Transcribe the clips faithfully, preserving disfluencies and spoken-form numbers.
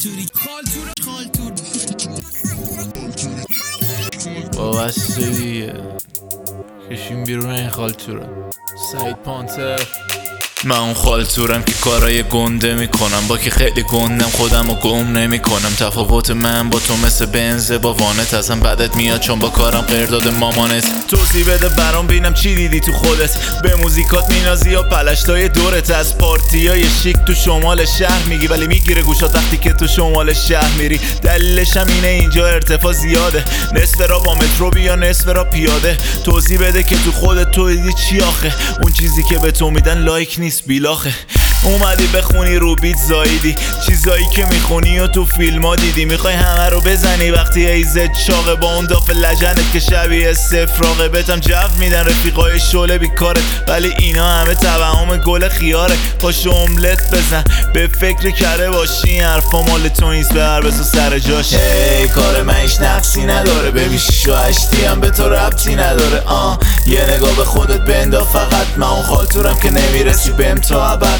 خالتوری خالتور خالتور بابا بسته دیگه کشیم بیرون این خالتوره. سعید پانتر. من اون خالتورم که کارای گنده میکنم، با که خیلی گندم خودم رو گم نمیکنم. تفاوت من با تو مثل بنز با وانت، ازم بدت میاد چون با کارم قرارداد مامانت. توضیح بده برام بینم چی دیدی تو خودت، به موزیکات مینازی یا پلشتای دورت. از پارتیای شیک تو شمال شهر میگی ولی میگیره گوشات وقتی که تو شمال شهر میری. دلیلش هم اینه اینجا ارتفاع زیاده، نصف را با مترو بیا نصف را پیاده. توضیح بده که تو خودت تو دیدی چی آخه، اون چیزی که به تو میدن لایک نیست بیلاخه. اومدی بخونی رو بیت زایدی، چیزایی که میخونی و تو فیلم ها دیدی. میخوای همه رو بزنی وقتی ایزت چاقه، با اون داف لجنت که شبیه سفراغه. بهتم جو میدن رفیقای شله بیکارت، ولی اینا همه توهم گل خیاره. پاشو املت بزن به فکر کره باشی، حرفا مال تو نیست به هر بسو سر جاش. هی کار من هیچ نقصی نداره، ببین شیشو هشتی هم به تو ربطی نداره. آه یه نگاه به خودت بندا فقط، من اون خالتورم که نمیرسی بهم تا ابد.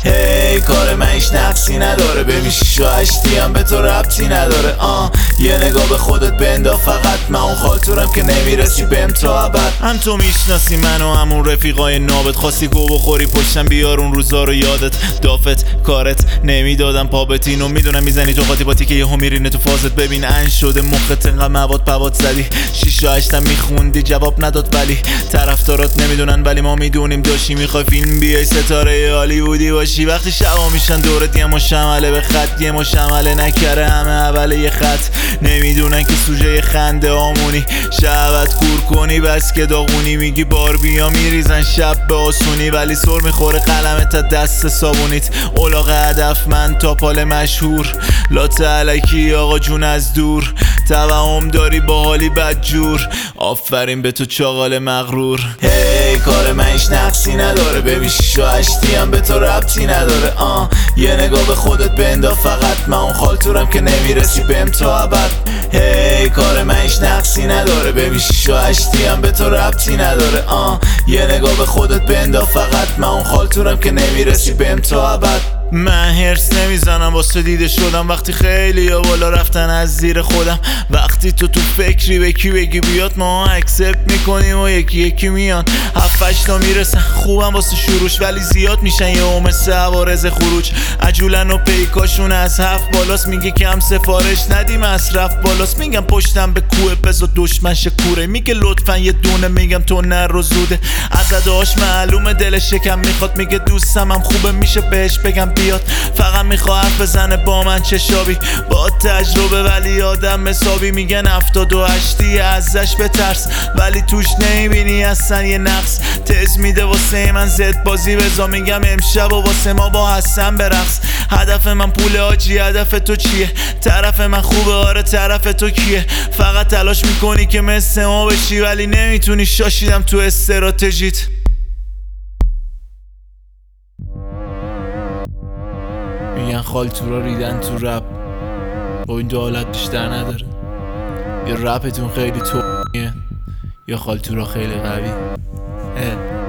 هی کار من هیچ نقصی نداره، ببین شیشو هشتی هم به تو ربطی نداره. آه یه نگاه به خودت بندا فقط، من اون خالتورم که نمیرسی بهم تا ابد. هم تو میشناسی منو همون رفیقای نابت، خواستی گو بخوری پشتم بیار اون روزا رو یادت. دافت کارت نمیدادم پابتین و میدونم میزنی تو قاطی باتی که یهو میرینه تو فازت. ببین ان شده مخت انقدر مواد پواد زدی، شیشو هشتم میخوندی جواب نداد ولی طرفدارات نمیدونن ولی ما میدونیم. داشتی میخوای فیلم بیای ستاره هالیوودی باشی، وقتی شبا میشن دورت یه مشمله به خط، یه مشمله نکره همه اول یه خط. نمیدونن که سوژه خنده آمونی، شبت کور کنی بس که داغونی. میگی بار بیا میریزن شب به آسونی، ولی سر میخوره قلمت تا دست صابونیت. اولاغ هدف من تا پال مشهور، لات علکی آقا جون از دور. توهم داری با حالی بدجور، آفرین به تو چاقال مغرور. هی کار من هیچ نقصی نداره، ببین شیشو هشتی هم به تو ربطی نداره. آه یه نگاه به خودت بندا فقط، من اون خالتورم که نمیرسی بهم تا ابد. هی کار من هیچ نقصی نداره، ببین شیشو هشتی هم به تو ربطی نداره. آه یه نگاه به خودت بندا فقط، من اون خالتورم که نمیرسی بهم تا ابد. من هرس نمیزنم واسه دیده شدم، وقتی خیلی یا بالا رفتن از زیر خودم. وقتی تو تو فکری به کی بگی بیاد، ما اکسپت میکنیم و یکی یکی میان. هفت تا میرسن خوبم واسه شروش، ولی زیاد میشن یه اوم سه عوارض خروج. عجولن و پیکاشون از هفت بالاست، میگه کم سفارش ندی مصرف بالاست. میگم پشتم به کوه بزا دشمن شکوره، میگه لطفا یه دونه، میگم تو نر رو زوده. از اداش معلومه دلش شکم میخواد، میگه دوستم هم خوبه میشه بهش بگم بیاد. فقط میخواه حرف بزنه با من چشابی، با تجربه ولی آدم حسابی. میگن هفتاد و هشتی ازش بترس، ولی توش نمیبینی اصلا یه نقص. تز میده واسه من زد بازی بزا، میگم امشب و واسه ما با حسن برقص. هدف من پول آجی، هدف تو چیه؟ طرف من خوبه آره طرف تو کیه؟ فقط تلاش میکنی که مثل ما بشی ولی نمیتونی، شاشیدم تو استراتژیت. میگن خالتورا ریدن تو رپ، با این دو حالت بیشتر نداره. یا رپتون خیلی تویه یا خالتورا خیلی قوی.